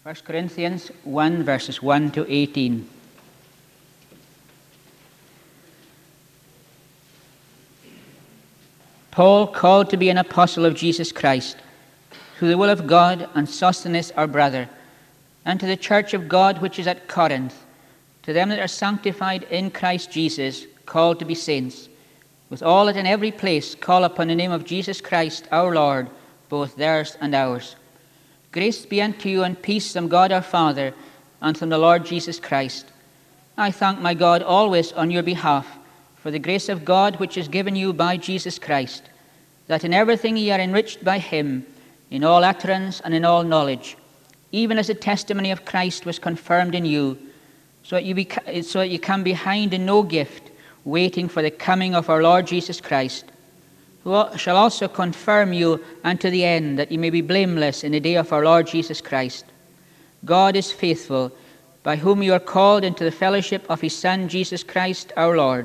1 Corinthians 1, verses 1 to 18. Paul, called to be an apostle of Jesus Christ, through the will of God, and Sosthenes our brother, and to the church of God which is at Corinth, to them that are sanctified in Christ Jesus, called to be saints, with all that in every place call upon the name of Jesus Christ our Lord, both theirs and ours. Grace be unto you and peace from God our Father and from the Lord Jesus Christ. I thank my God always on your behalf for the grace of God which is given you by Jesus Christ, that in everything ye are enriched by him, in all utterance and in all knowledge, even as the testimony of Christ was confirmed in you, so that you come behind in no gift, waiting for the coming of our Lord Jesus Christ, who shall also confirm you unto the end, that ye may be blameless in the day of our Lord Jesus Christ. God is faithful, by whom you are called into the fellowship of his Son, Jesus Christ our Lord.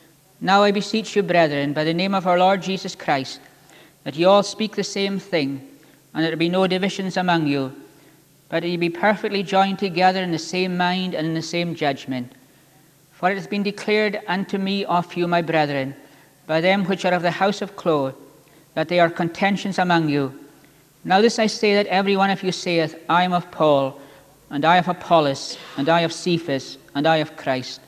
Now I beseech you, brethren, by the name of our Lord Jesus Christ, that ye all speak the same thing, and that there be no divisions among you, but that ye be perfectly joined together in the same mind and in the same judgment. For it has been declared unto me of you, my brethren, by them which are of the house of Chloe, that there are contentions among you. Now this I say, that every one of you saith, I am of Paul, and I of Apollos, and I of Cephas, and I of Christ.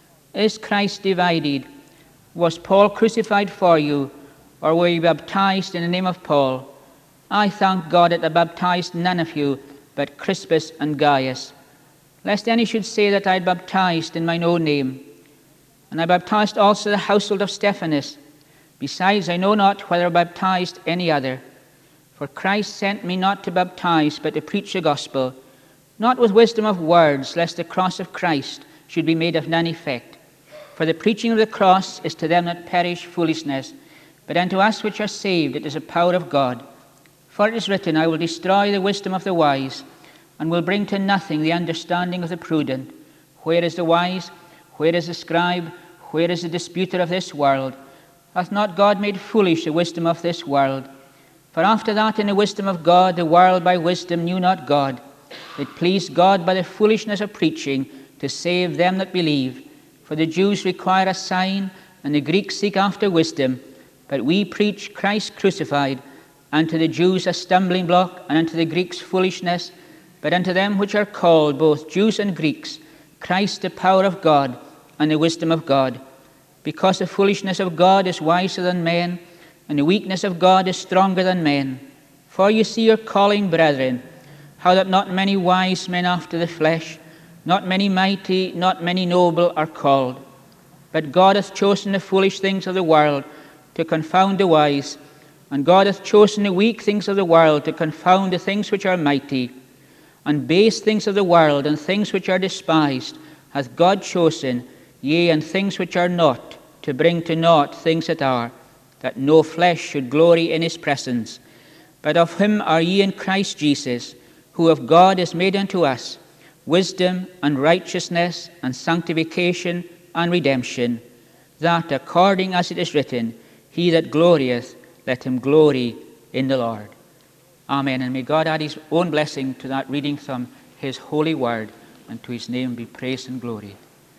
Is Christ divided? Was Paul crucified for you, or were you baptized in the name of Paul? I thank God that I baptized none of you, but Crispus and Gaius, lest any should say that I had baptized in mine own name. And I baptized also the household of Stephanas. Besides, I know not whether I baptized any other. For Christ sent me not to baptize, but to preach the gospel, not with wisdom of words, lest the cross of Christ should be made of none effect. For the preaching of the cross is to them that perish foolishness, but unto us which are saved it is the power of God. For it is written, I will destroy the wisdom of the wise, and will bring to nothing the understanding of the prudent. Where is the wise? Where is the scribe? Where is the disputer of this world? Hath not God made foolish the wisdom of this world? For after that in the wisdom of God the world by wisdom knew not God. It pleased God by the foolishness of preaching to save them that believe. For the Jews require a sign, and the Greeks seek after wisdom. But we preach Christ crucified, unto the Jews a stumbling block, and unto the Greeks foolishness. But unto them which are called, both Jews and Greeks, Christ the power of God, and the wisdom of God. Because the foolishness of God is wiser than men, and the weakness of God is stronger than men. For you see your calling, brethren, how that not many wise men after the flesh, not many mighty, not many noble are called. But God hath chosen the foolish things of the world to confound the wise, and God hath chosen the weak things of the world to confound the things which are mighty. And base things of the world, and things which are despised, hath God chosen, yea, and things which are not, to bring to naught things that are, that no flesh should glory in his presence. But of him are ye in Christ Jesus, who of God is made unto us wisdom and righteousness and sanctification and redemption, that according as it is written, he that glorieth, let him glory in the Lord. Amen. And may God add his own blessing to that reading from his holy word, and to his name be praise and glory.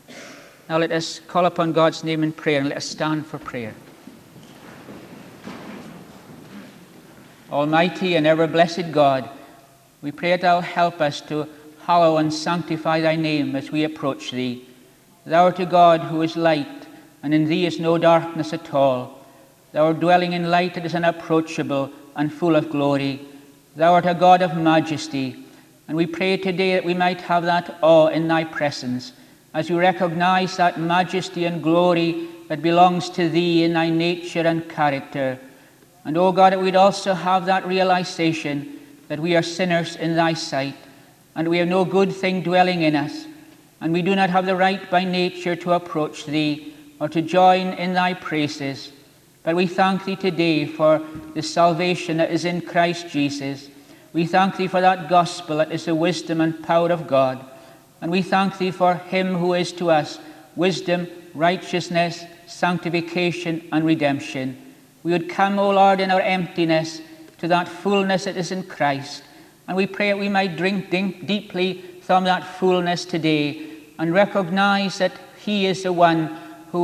Now let us call upon God's name in prayer, and let us stand for prayer. Almighty and ever-blessed God, we pray that thou help us to hallow and sanctify thy name as we approach thee. Thou art a God who is light, and in thee is no darkness at all. Thou art dwelling in light that is unapproachable and full of glory. Thou art a God of majesty, and we pray today that we might have that awe in thy presence, as we recognize that majesty and glory that belongs to thee in thy nature and character. And, O God, that we'd also have that realization that we are sinners in thy sight, and we have no good thing dwelling in us, and we do not have the right by nature to approach thee or to join in thy praises. But we thank thee today for the salvation that is in Christ Jesus. We thank thee for that gospel that is the wisdom and power of God. And we thank thee for him who is to us wisdom, righteousness, sanctification, and redemption. We would come, O Lord, in our emptiness to that fullness that is in Christ, And we pray that we might drink deeply from that fullness today and recognize that he is the one who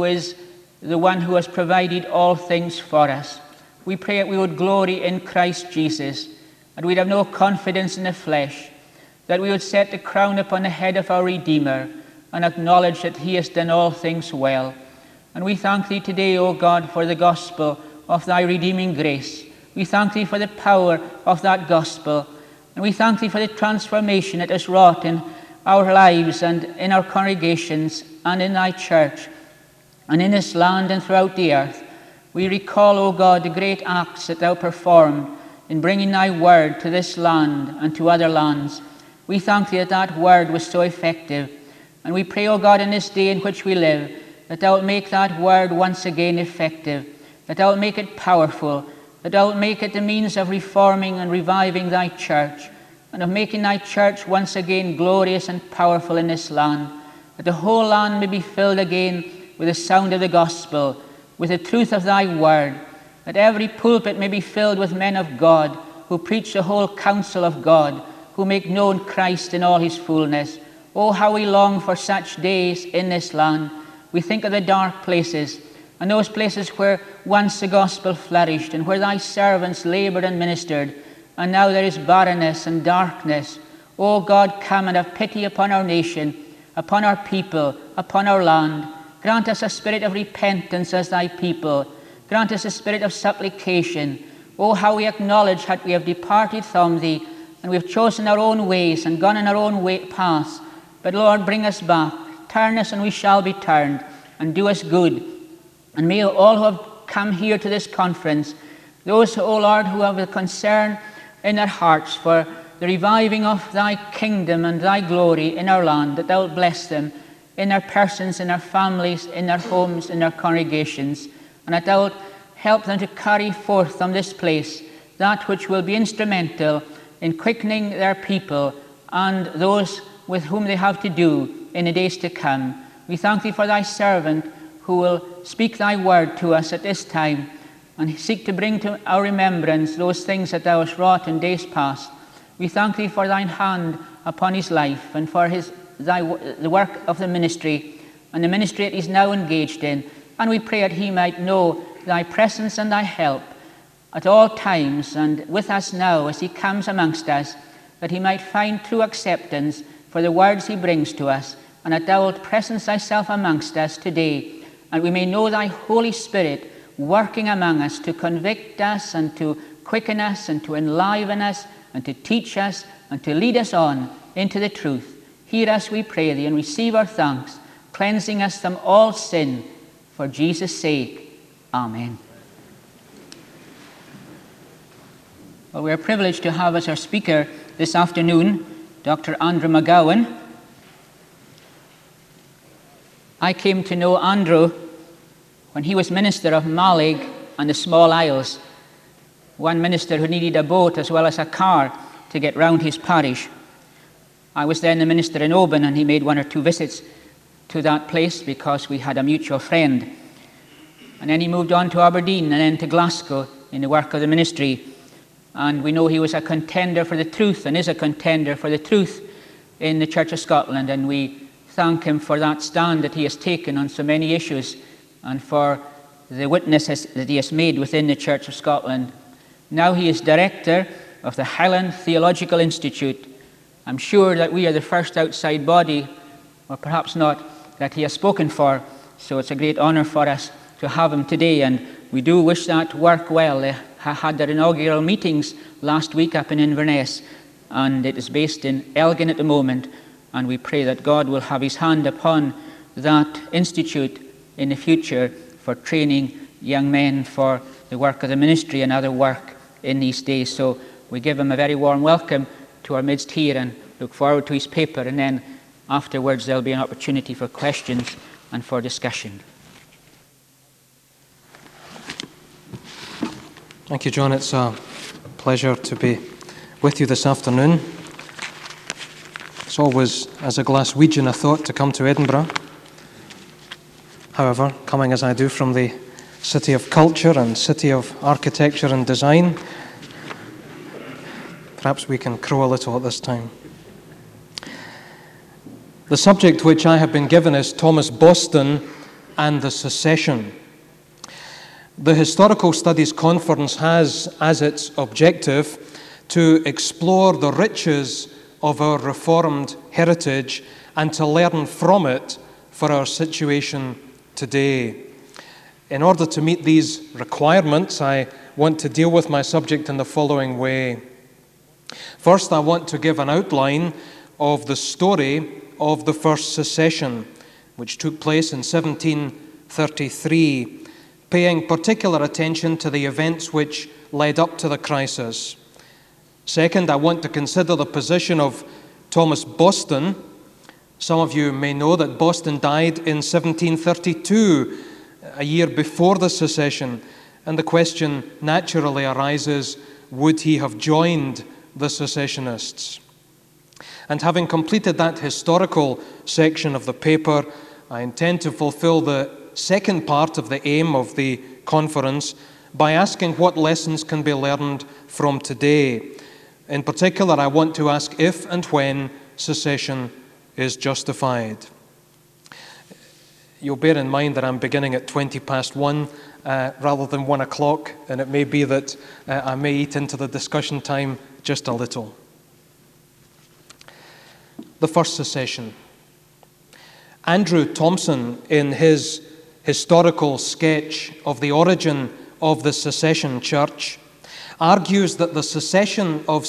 has provided all things for us. We pray that we would glory in Christ Jesus, that we'd have no confidence in the flesh, that we would set the crown upon the head of our Redeemer and acknowledge that he has done all things well. And we thank thee today, O God, for the gospel of thy redeeming grace. We thank thee for the power of that gospel. And we thank thee for the transformation it has wrought in our lives and in our congregations and in thy church and in this land and throughout the earth. We recall, O God, the great acts that thou performed in bringing thy word to this land and to other lands. We thank thee that that word was so effective. And we pray, O God, in this day in which we live, that thou wilt make that word once again effective, that thou wilt make it powerful, that thou wilt make it the means of reforming and reviving thy church, and of making thy church once again glorious and powerful in this land, that the whole land may be filled again with the sound of the gospel, with the truth of thy word, that every pulpit may be filled with men of God who preach the whole counsel of God, who make known Christ in all his fullness. Oh, how we long for such days in this land. We think of the dark places, and those places where once the gospel flourished, and where thy servants labored and ministered, and now there is barrenness and darkness. O God, come and have pity upon our nation, upon our people, upon our land. Grant us a spirit of repentance as thy people. Grant us a spirit of supplication. Oh, how we acknowledge that we have departed from thee, and we have chosen our own ways and gone in our own paths. But Lord, bring us back. Turn us and we shall be turned, and do us good. And may all who have come here to this conference, those, O Lord, who have a concern in their hearts for the reviving of thy kingdom and thy glory in our land, that thou wilt bless them in their persons, in their families, in their homes, in their congregations, and that thou wilt help them to carry forth from this place that which will be instrumental in quickening their people and those with whom they have to do in the days to come. We thank thee for thy servant who will speak thy word to us at this time and seek to bring to our remembrance those things that thou hast wrought in days past. We thank thee for thine hand upon his life and for the work of the ministry and the ministry that he's now engaged in. And we pray that he might know thy presence and thy help at all times and with us now as he comes amongst us, that he might find true acceptance for the words he brings to us, and that thou wilt presence thyself amongst us today, and we may know thy Holy Spirit working among us to convict us and to quicken us and to enliven us and to teach us and to lead us on into the truth. Hear us, we pray thee, and receive our thanks, cleansing us from all sin, for Jesus' sake. Amen. Well, we are privileged to have as our speaker this afternoon Dr. Andrew McGowan. I came to know Andrew when he was minister of Mallaig and the Small Isles, one minister who needed a boat as well as a car to get round his parish. I was then the minister in Oban, and he made one or two visits to that place because we had a mutual friend. And then he moved on to Aberdeen and then to Glasgow in the work of the ministry. And we know he was a contender for the truth and is a contender for the truth in the Church of Scotland. And we thank him for that stand that he has taken on so many issues and for the witnesses that he has made within the Church of Scotland. Now he is director of the Highland Theological Institute. I'm sure that we are the first outside body, or perhaps not, that he has spoken for. So it's a great honour for us to have him today, and we do wish that work well. They had their inaugural meetings last week up in Inverness, and it is based in Elgin at the moment, and we pray that God will have his hand upon that institute in the future for training young men for the work of the ministry and other work in these days. So we give him a very warm welcome to our midst here and look forward to his paper, and then afterwards there'll be an opportunity for questions and for discussion. Thank you, John. It's a pleasure to be with you this afternoon. It's always as a Glaswegian a thought to come to Edinburgh. However, coming as I do from the city of culture and city of architecture and design, Perhaps we can crow a little at this time. The subject which I have been given is Thomas Boston and the Secession. The Historical Studies Conference has as its objective to explore the riches of our Reformed heritage and to learn from it for our situation today. In order to meet these requirements, I want to deal with my subject in the following way. First, I want to give an outline of the story of the First Secession, which took place in 1733, paying particular attention to the events which led up to the crisis. Second, I want to consider the position of Thomas Boston. Some of you may know that Boston died in 1732, a year before the secession, and the question naturally arises, would he have joined the secessionists? And having completed that historical section of the paper, I intend to fulfill the second part of the aim of the conference by asking what lessons can be learned from today. In particular, I want to ask if and when secession is justified. You'll bear in mind that I'm beginning at 1:20 rather than 1 o'clock, and it may be that I may eat into the discussion time just a little. The First Secession. Andrew Thompson, in his historical sketch of the origin of the Secession Church, argues that the secession of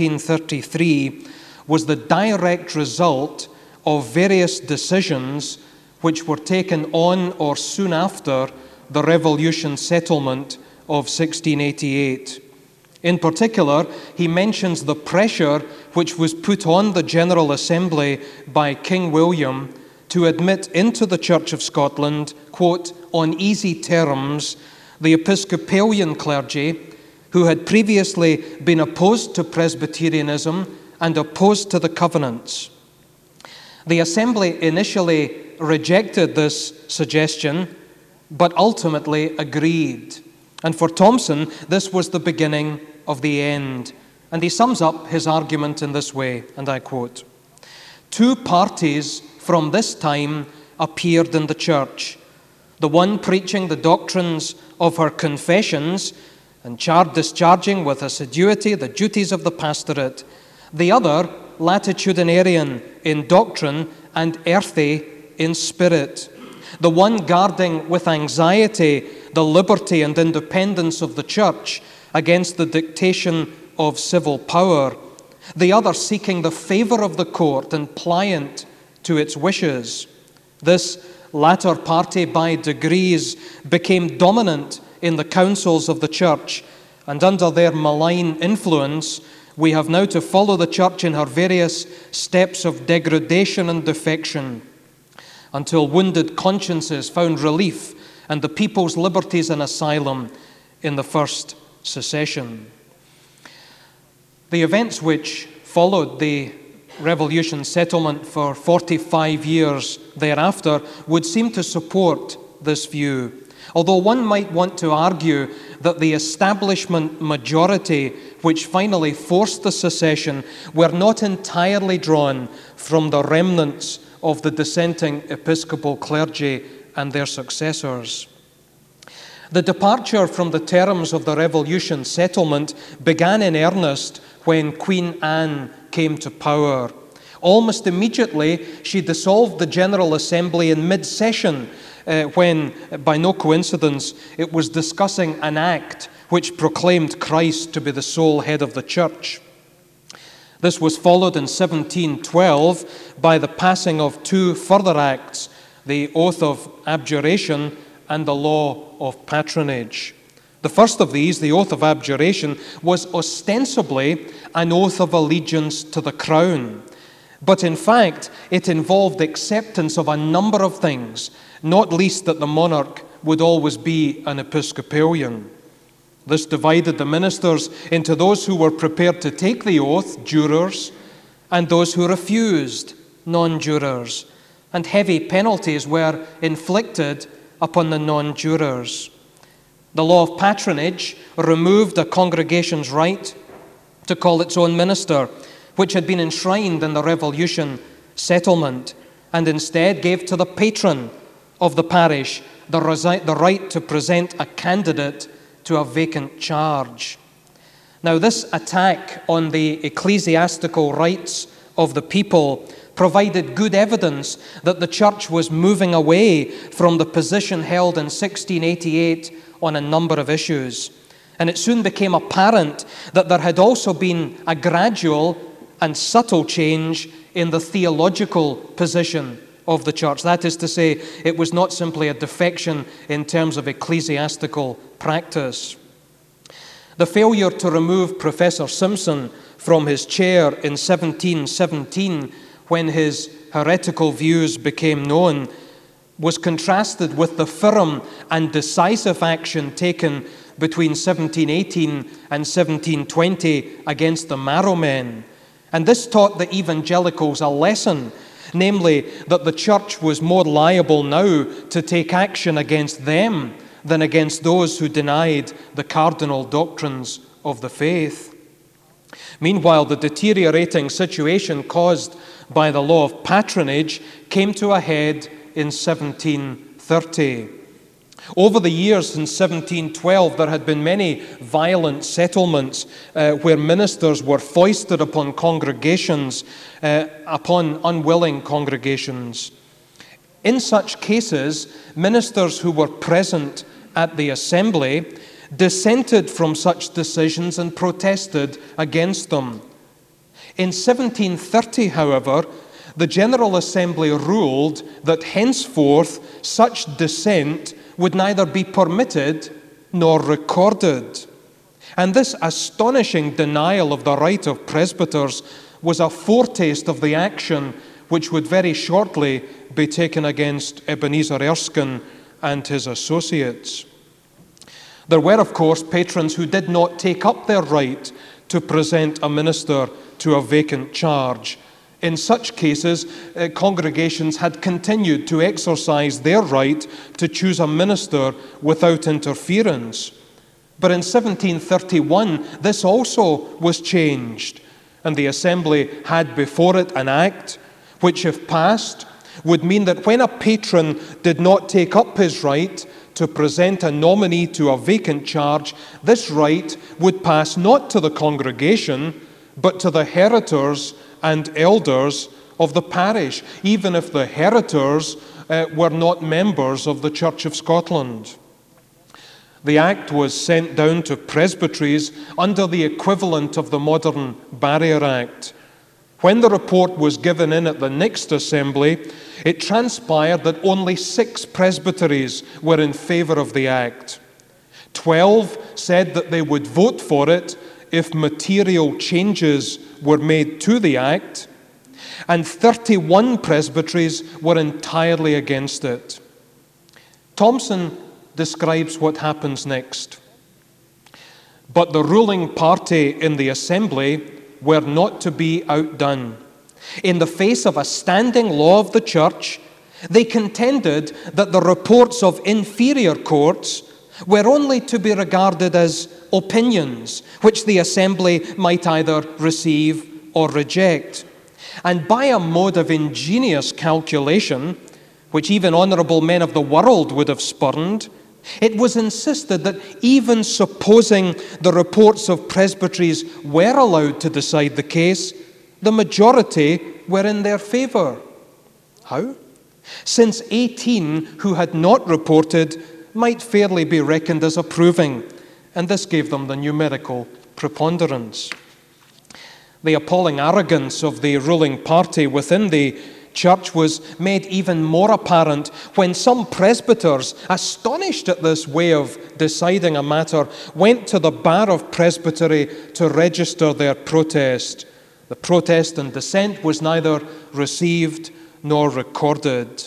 1733 was the direct result of various decisions which were taken on or soon after the Revolution settlement of 1688. In particular, he mentions the pressure which was put on the General Assembly by King William to admit into the Church of Scotland, quote, on easy terms, the Episcopalian clergy who had previously been opposed to Presbyterianism and opposed to the covenants. The Assembly initially rejected this suggestion, but ultimately agreed. And for Thompson, this was the beginning of the end. And he sums up his argument in this way, and I quote, "Two parties from this time appeared in the church, the one preaching the doctrines of her confessions and discharging with assiduity the duties of the pastorate, the other latitudinarian in doctrine and earthy in spirit, the one guarding with anxiety the liberty and independence of the church against the dictation of civil power, the other seeking the favor of the court and pliant to its wishes. This latter party by degrees became dominant in the councils of the church, and under their malign influence, we have now to follow the church in her various steps of degradation and defection, until wounded consciences found relief and the people's liberties an asylum in the First Secession." The events which followed the Revolution settlement for 45 years thereafter would seem to support this view, although one might want to argue that the establishment majority which finally forced the secession were not entirely drawn from the remnants of the dissenting Episcopal clergy and their successors. The departure from the terms of the Revolution settlement began in earnest when Queen Anne came to power. Almost immediately, she dissolved the General Assembly in mid-session when, by no coincidence, it was discussing an act which proclaimed Christ to be the sole head of the church. This was followed in 1712 by the passing of two further acts, the Oath of Abjuration and the Law of Patronage. The first of these, the Oath of Abjuration, was ostensibly an oath of allegiance to the crown. But in fact, it involved acceptance of a number of things, not least that the monarch would always be an Episcopalian. This divided the ministers into those who were prepared to take the oath, jurors, and those who refused, non-jurors, and heavy penalties were inflicted upon the non-jurors. The law of patronage removed a congregation's right to call its own minister, which had been enshrined in the Revolution settlement, and instead gave to the patron of the parish the right to present a candidate to a vacant charge. Now, this attack on the ecclesiastical rights of the people provided good evidence that the church was moving away from the position held in 1688 on a number of issues. And it soon became apparent that there had also been a gradual and subtle change in the theological position of the church. That is to say, it was not simply a defection in terms of ecclesiastical practice. The failure to remove Professor Simpson from his chair in 1717, when his heretical views became known, was contrasted with the firm and decisive action taken between 1718 and 1720 against the Marrowmen. And this taught the evangelicals a lesson, namely that the church was more liable now to take action against them than against those who denied the cardinal doctrines of the faith. Meanwhile, the deteriorating situation caused by the law of patronage came to a head in 1730. Over the years since 1712, there had been many violent settlements where ministers were foisted upon congregations, upon unwilling congregations. In such cases, ministers who were present at the assembly dissented from such decisions and protested against them. In 1730, however, the General Assembly ruled that henceforth such dissent would neither be permitted nor recorded. And this astonishing denial of the right of presbyters was a foretaste of the action which would very shortly be taken against Ebenezer Erskine and his associates. There were, of course, patrons who did not take up their right to present a minister to a vacant charge. In such cases, congregations had continued to exercise their right to choose a minister without interference. But in 1731, this also was changed, and the Assembly had before it an act which, if passed, would mean that when a patron did not take up his right to present a nominee to a vacant charge, this right would pass not to the congregation, but to the heritors and elders of the parish, even if the heritors were not members of the Church of Scotland. The Act was sent down to presbyteries under the equivalent of the modern Barrier Act. When the report was given in at the next assembly, it transpired that only 6 presbyteries were in favour of the Act. 12 said that they would vote for it if material changes were made to the Act, and 31 presbyteries were entirely against it. Thomson describes what happens next. But the ruling party in the assembly were not to be outdone. In the face of a standing law of the church, they contended that the reports of inferior courts were only to be regarded as opinions, which the assembly might either receive or reject. And by a mode of ingenious calculation, which even honourable men of the world would have spurned, it was insisted that even supposing the reports of presbyteries were allowed to decide the case, the majority were in their favour. How? Since 18 who had not reported might fairly be reckoned as approving, and this gave them the numerical preponderance. The appalling arrogance of the ruling party within the church was made even more apparent when some presbyters, astonished at this way of deciding a matter, went to the bar of presbytery to register their protest. The protest and dissent was neither received nor recorded.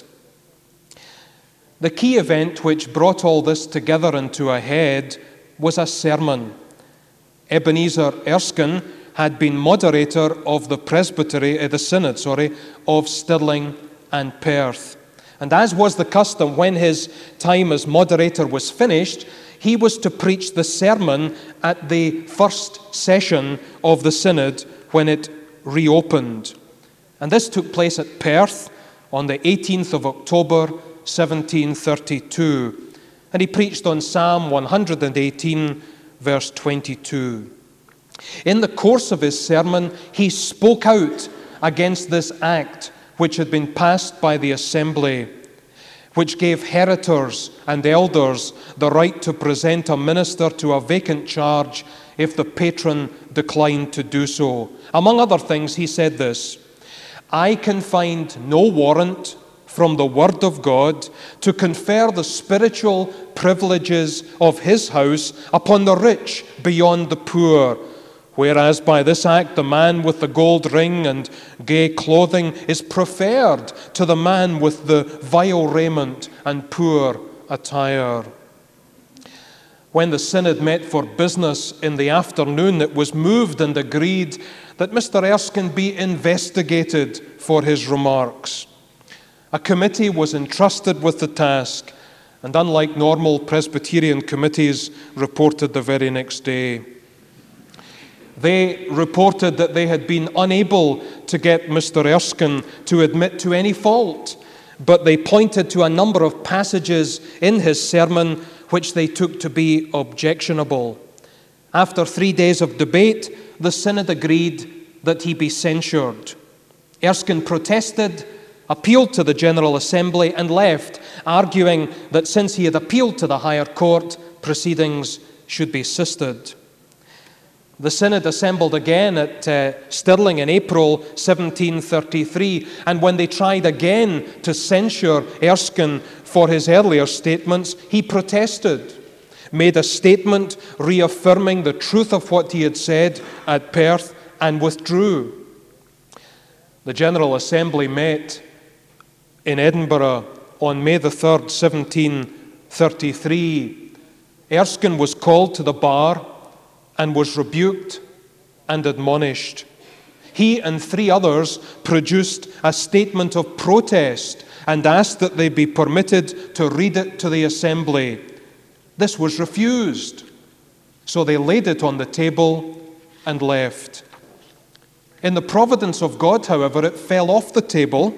The key event which brought all this together into a head was a sermon. Ebenezer Erskine had been moderator of the synod of Stirling and Perth. And as was the custom, when his time as moderator was finished, he was to preach the sermon at the first session of the synod when it reopened. And this took place at Perth on the 18th of October, 1732. And he preached on Psalm 118, verse 22. In the course of his sermon, he spoke out against this act which had been passed by the assembly, which gave heritors and elders the right to present a minister to a vacant charge if the patron declined to do so. Among other things, he said this: "I can find no warrant from the Word of God to confer the spiritual privileges of his house upon the rich beyond the poor, whereas by this act the man with the gold ring and gay clothing is preferred to the man with the vile raiment and poor attire." When the synod met for business in the afternoon, it was moved and agreed that Mr. Erskine be investigated for his remarks. A committee was entrusted with the task, and unlike normal Presbyterian committees, reported the very next day. They reported that they had been unable to get Mr. Erskine to admit to any fault, but they pointed to a number of passages in his sermon which they took to be objectionable. After 3 days of debate, the synod agreed that he be censured. Erskine protested, appealed to the General Assembly, and left, arguing that since he had appealed to the higher court, proceedings should be sisted. The synod assembled again at Stirling in April 1733, and when they tried again to censure Erskine for his earlier statements, he protested, made a statement reaffirming the truth of what he had said at Perth, and withdrew. The General Assembly met in Edinburgh on May the 3rd, 1733. Erskine was called to the bar and was rebuked and admonished. He and 3 others produced a statement of protest and asked that they be permitted to read it to the assembly. This was refused, so they laid it on the table and left. In the providence of God, however, it fell off the table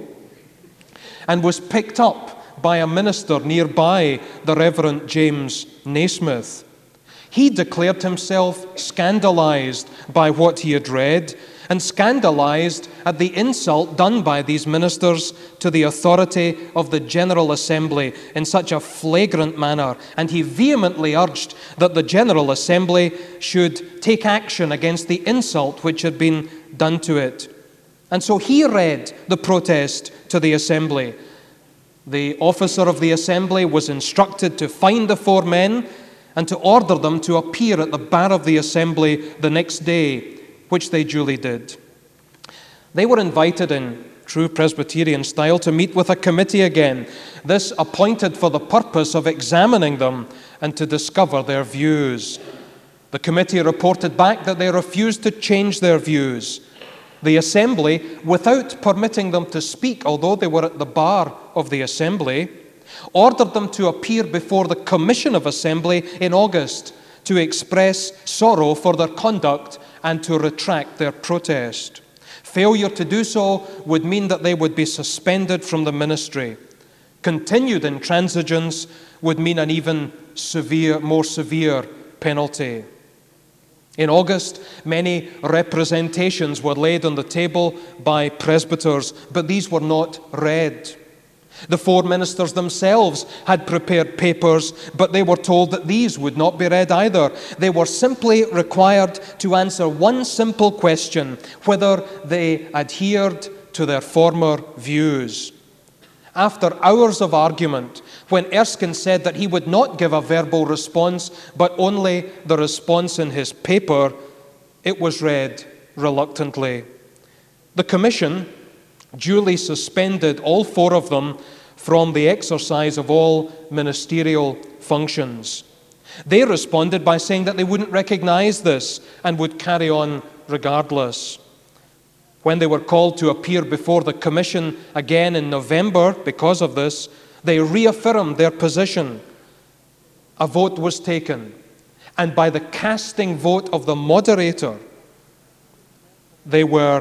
and was picked up by a minister nearby, the Reverend James Naismith. He declared himself scandalized by what he had read, and scandalized at the insult done by these ministers to the authority of the General Assembly in such a flagrant manner. And he vehemently urged that the General Assembly should take action against the insult which had been done to it. And so he read the protest to the Assembly. The officer of the Assembly was instructed to find the 4 men and to order them to appear at the bar of the Assembly the next day, which they duly did. They were invited in true Presbyterian style to meet with a committee again, this appointed for the purpose of examining them and to discover their views. The committee reported back that they refused to change their views. The Assembly, without permitting them to speak, although they were at the bar of the Assembly, ordered them to appear before the Commission of Assembly in August to express sorrow for their conduct and to retract their protest. Failure to do so would mean that they would be suspended from the ministry. Continued intransigence would mean an even more severe penalty. In August, many representations were laid on the table by presbyters, but these were not read. The 4 ministers themselves had prepared papers, but they were told that these would not be read either. They were simply required to answer one simple question: whether they adhered to their former views. After hours of argument, when Erskine said that he would not give a verbal response, but only the response in his paper, it was read reluctantly. The commission duly suspended all 4 of them from the exercise of all ministerial functions. They responded by saying that they wouldn't recognize this and would carry on regardless. When they were called to appear before the commission again in November because of this, they reaffirmed their position. a vote was taken, and by the casting vote of the moderator, they were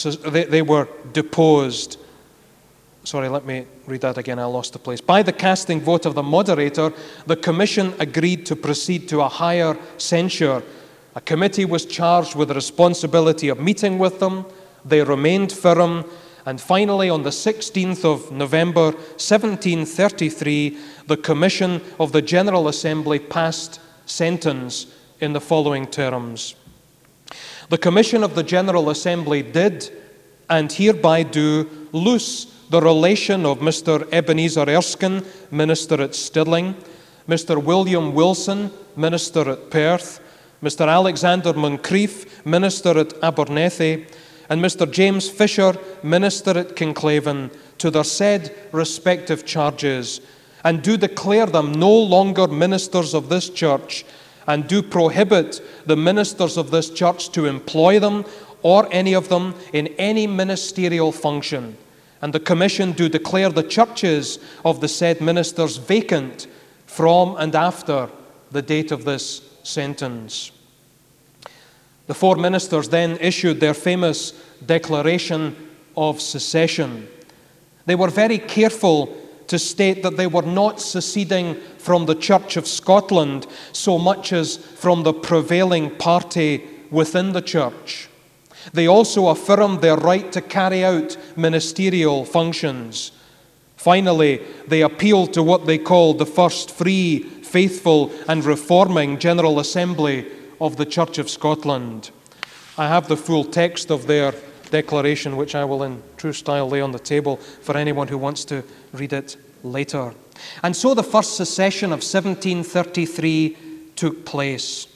deposed. Sorry, let me read that again. I lost the place. By the casting vote of the moderator, the commission agreed to proceed to a higher censure. A committee was charged with the responsibility of meeting with them. They remained firm. And finally, on the 16th of November, 1733, the commission of the General Assembly passed sentence in the following terms. The commission of the General Assembly did, and hereby do, loose the relation of Mr. Ebenezer Erskine, minister at Stirling, Mr. William Wilson, minister at Perth, Mr. Alexander Moncrieff, minister at Abernethy, and Mr. James Fisher, minister at Kinclaven, to their said respective charges, and do declare them no longer ministers of this church, and do prohibit the ministers of this church to employ them or any of them in any ministerial function. And the commission do declare the churches of the said ministers vacant from and after the date of this sentence. The four ministers then issued their famous declaration of secession. They were very careful to state that they were not seceding from the Church of Scotland so much as from the prevailing party within the church. They also affirmed their right to carry out ministerial functions. Finally, they appealed to what they called the first free, faithful, and reforming General Assembly of the Church of Scotland. I have the full text of their declaration, which I will in true style lay on the table for anyone who wants to read it later. And so the first secession of 1733 took place.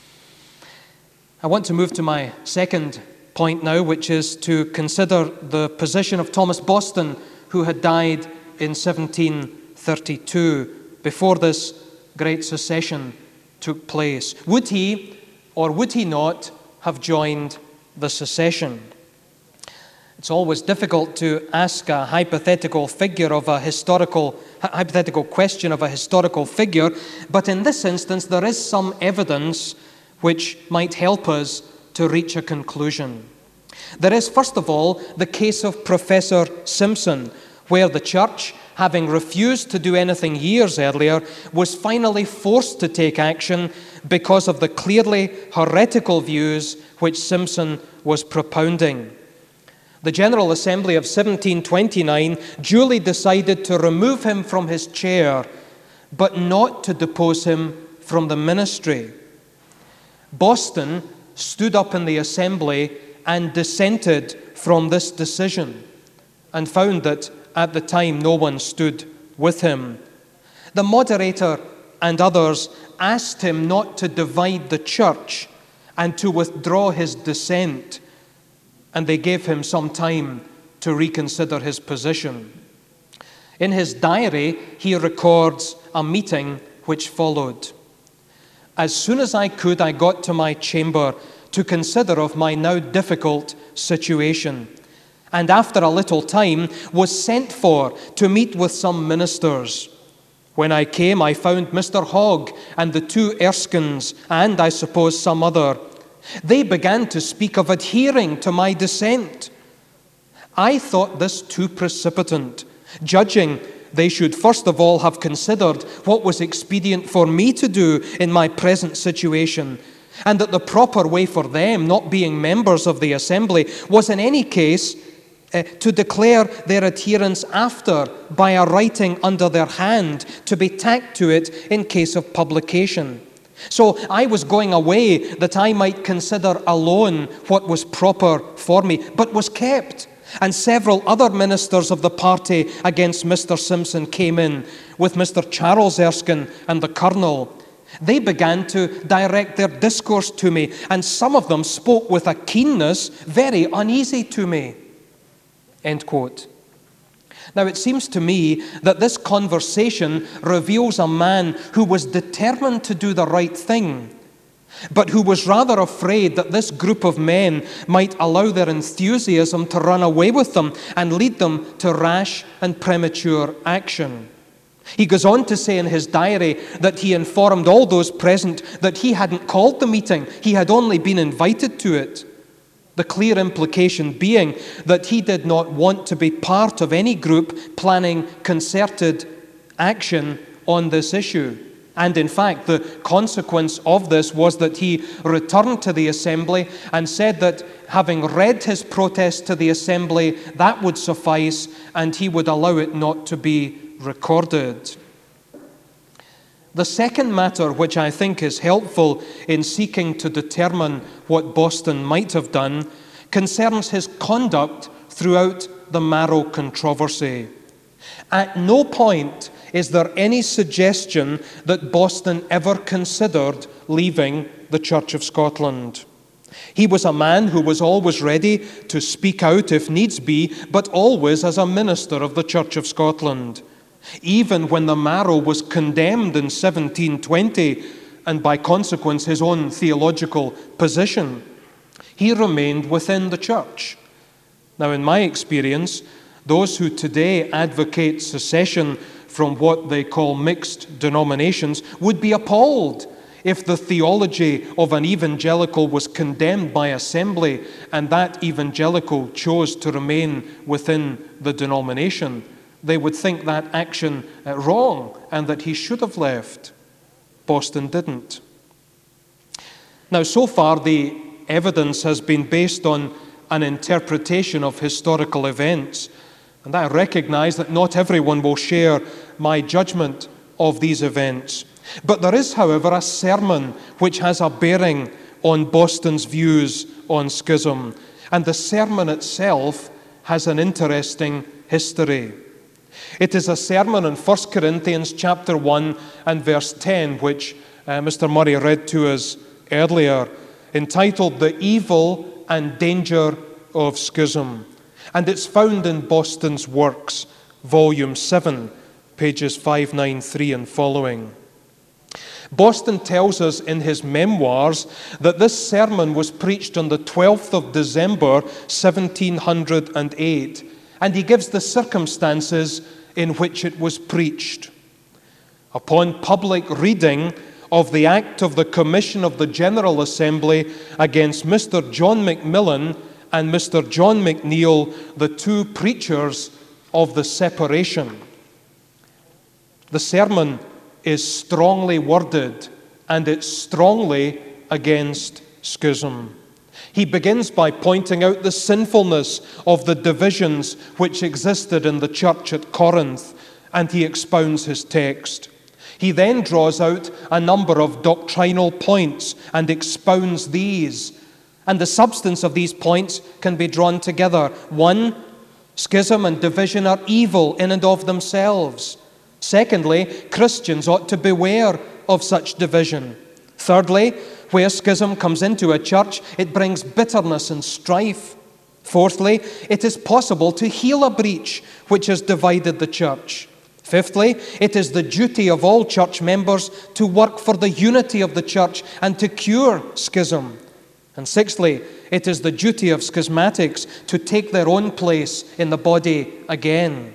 I want to move to my second point now, which is to consider the position of Thomas Boston, who had died in 1732, before this great secession took place. Would he or would he not have joined the secession? It's always difficult to ask a hypothetical question of a historical figure, but in this instance there is some evidence which might help us to reach a conclusion. There is, first of all, the case of Professor Simpson, where the church, having refused to do anything years earlier, was finally forced to take action because of the clearly heretical views which Simpson was propounding. The General Assembly of 1729 duly decided to remove him from his chair, but not to depose him from the ministry. Boston stood up in the assembly and dissented from this decision, and found that at the time no one stood with him. The moderator and others asked him not to divide the church and to withdraw his dissent, and they gave him some time to reconsider his position. In his diary, he records a meeting which followed. As soon as I could, I got to my chamber to consider of my now difficult situation, and after a little time was sent for to meet with some ministers. When I came, I found Mr. Hogg and the two Erskines, and I suppose some other. They began to speak of adhering to my dissent. I thought this too precipitant, judging they should first of all have considered what was expedient for me to do in my present situation, and that the proper way for them, not being members of the assembly, was in any case to declare their adherence after by a writing under their hand to be tacked to it in case of publication. So I was going away that I might consider alone what was proper for me, but was kept. And several other ministers of the party against Mr. Simpson came in, with Mr. Charles Erskine and the Colonel. They began to direct their discourse to me, and some of them spoke with a keenness very uneasy to me. End quote. Now, it seems to me that this conversation reveals a man who was determined to do the right thing, but who was rather afraid that this group of men might allow their enthusiasm to run away with them and lead them to rash and premature action. He goes on to say in his diary that he informed all those present that he hadn't called the meeting, he had only been invited to it. The clear implication being that he did not want to be part of any group planning concerted action on this issue. And in fact, the consequence of this was that he returned to the assembly and said that having read his protest to the assembly, that would suffice, and he would allow it not to be recorded. The second matter which I think is helpful in seeking to determine what Boston might have done concerns his conduct throughout the Marrow controversy. At no point is there any suggestion that Boston ever considered leaving the Church of Scotland. He was a man who was always ready to speak out if needs be, but always as a minister of the Church of Scotland. Even when the Marrow was condemned in 1720, and by consequence his own theological position, he remained within the Church. Now, in my experience, those who today advocate secession from what they call mixed denominations would be appalled if the theology of an evangelical was condemned by assembly and that evangelical chose to remain within the denomination. They would think that action wrong and that he should have left. Boston didn't. Now, so far, the evidence has been based on an interpretation of historical events. And I recognize that not everyone will share my judgment of these events. But there is, however, a sermon which has a bearing on Boston's views on schism. And the sermon itself has an interesting history. It is a sermon in 1 Corinthians chapter 1 and verse 10, which Mr. Murray read to us earlier, entitled The Evil and Danger of Schism. And it's found in Boston's Works, volume 7, pages 593 and following. Boston tells us in his memoirs that this sermon was preached on the 12th of December, 1708, and he gives the circumstances in which it was preached. Upon public reading of the Act of the Commission of the General Assembly against Mr. John Macmillan and Mr. John McNeill, the two preachers of the separation. The sermon is strongly worded, and it's strongly against schism. He begins by pointing out the sinfulness of the divisions which existed in the church at Corinth, and he expounds his text. He then draws out a number of doctrinal points and expounds these. And the substance of these points can be drawn together. 1, schism and division are evil in and of themselves. Secondly, Christians ought to beware of such division. Thirdly, where schism comes into a church, it brings bitterness and strife. Fourthly, it is possible to heal a breach which has divided the church. Fifthly, it is the duty of all church members to work for the unity of the church and to cure schism. And sixthly, it is the duty of schismatics to take their own place in the body again.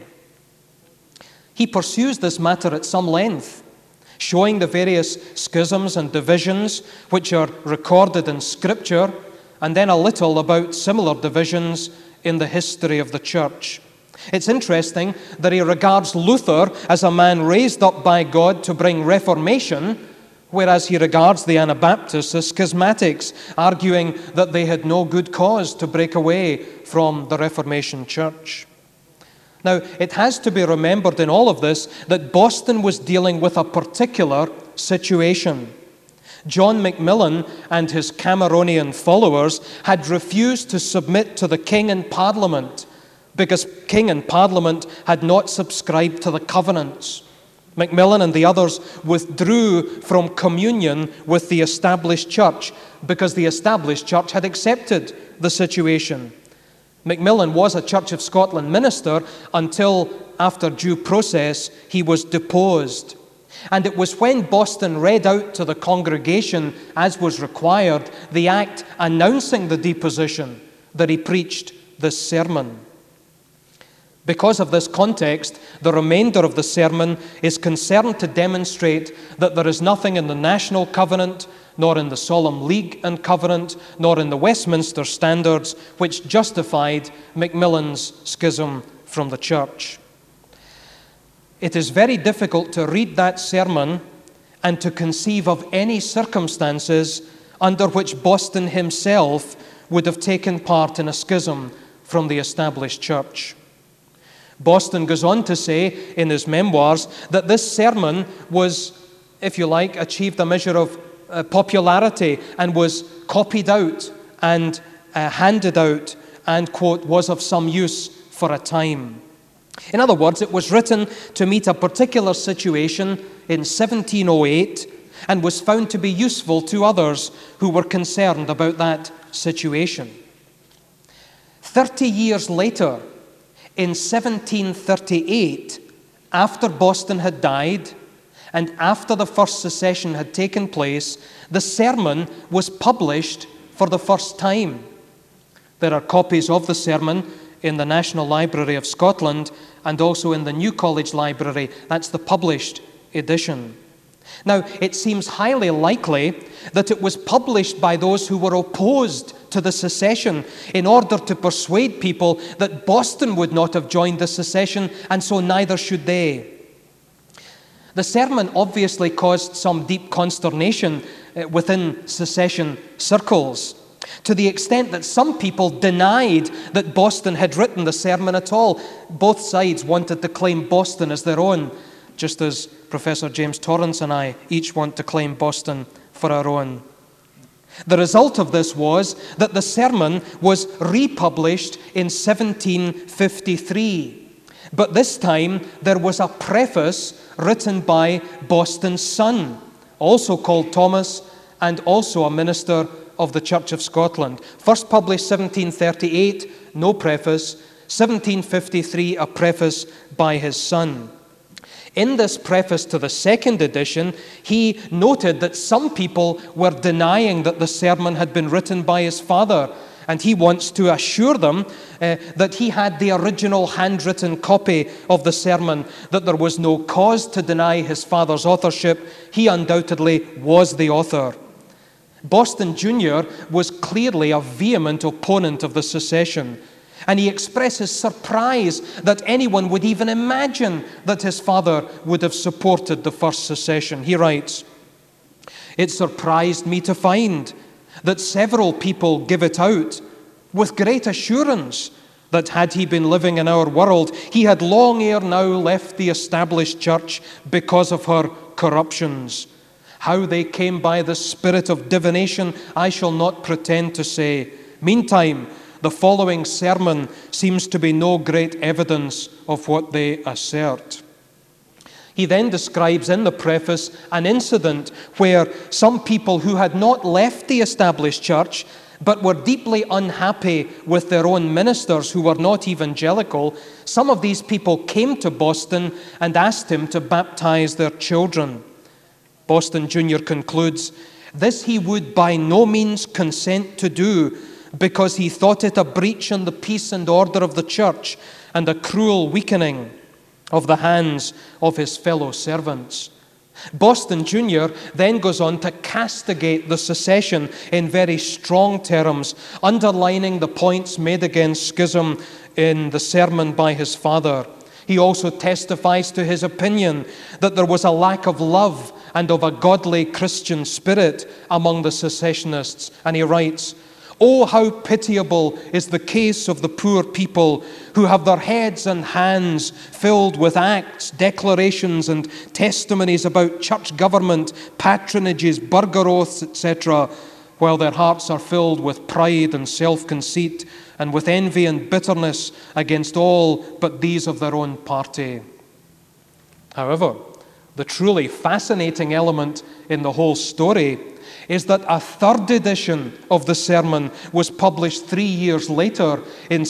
He pursues this matter at some length, showing the various schisms and divisions which are recorded in Scripture, and then a little about similar divisions in the history of the church. It's interesting that he regards Luther as a man raised up by God to bring reformation, whereas he regards the Anabaptists as schismatics, arguing that they had no good cause to break away from the Reformation Church. Now, it has to be remembered in all of this that Boston was dealing with a particular situation. John Macmillan and his Cameronian followers had refused to submit to the King and Parliament because King and Parliament had not subscribed to the covenants. Macmillan and the others withdrew from communion with the established church because the established church had accepted the situation. Macmillan was a Church of Scotland minister until, after due process, he was deposed. And it was when Boston read out to the congregation, as was required, the act announcing the deposition that he preached this sermon. Because of this context, the remainder of the sermon is concerned to demonstrate that there is nothing in the National Covenant, nor in the Solemn League and Covenant, nor in the Westminster Standards, which justified Macmillan's schism from the church. It is very difficult to read that sermon and to conceive of any circumstances under which Boston himself would have taken part in a schism from the established church. Boston goes on to say in his memoirs that this sermon was, if you like, achieved a measure of popularity and was copied out and handed out and, quote, was of some use for a time. In other words, it was written to meet a particular situation in 1708 and was found to be useful to others who were concerned about that situation. 30 years later, in 1738, after Boston had died and after the first secession had taken place, the sermon was published for the first time. There are copies of the sermon in the National Library of Scotland and also in the New College Library. That's the published edition. Now, it seems highly likely that it was published by those who were opposed to the secession in order to persuade people that Boston would not have joined the secession, and so neither should they. The sermon obviously caused some deep consternation within secession circles, to the extent that some people denied that Boston had written the sermon at all. Both sides wanted to claim Boston as their own, just as Professor James Torrance and I each want to claim Boston for our own. The result of this was that the sermon was republished in 1753. But this time there was a preface written by Boston's son, also called Thomas, and also a minister of the Church of Scotland. First published 1738, no preface. 1753, a preface by his son. In this preface to the second edition, he noted that some people were denying that the sermon had been written by his father, and he wants to assure them that he had the original handwritten copy of the sermon, that there was no cause to deny his father's authorship. He undoubtedly was the author. Boston Jr. was clearly a vehement opponent of the secession, and he expresses surprise that anyone would even imagine that his father would have supported the first secession. He writes, "It surprised me to find that several people give it out with great assurance that had he been living in our world, he had long ere now left the established church because of her corruptions. How they came by the spirit of divination, I shall not pretend to say. Meantime, the following sermon seems to be no great evidence of what they assert." He then describes in the preface an incident where some people who had not left the established church but were deeply unhappy with their own ministers who were not evangelical, some of these people came to Boston and asked him to baptize their children. Boston Jr. concludes, "This he would by no means consent to do, because he thought it a breach in the peace and order of the church and a cruel weakening of the hands of his fellow servants." Boston Jr. then goes on to castigate the secession in very strong terms, underlining the points made against schism in the sermon by his father. He also testifies to his opinion that there was a lack of love and of a godly Christian spirit among the secessionists, and he writes, "Oh, how pitiable is the case of the poor people who have their heads and hands filled with acts, declarations, and testimonies about church government, patronages, burgher oaths, etc., while their hearts are filled with pride and self-conceit and with envy and bitterness against all but these of their own party." However, the truly fascinating element in the whole story is that a third edition of the sermon was published 3 years later in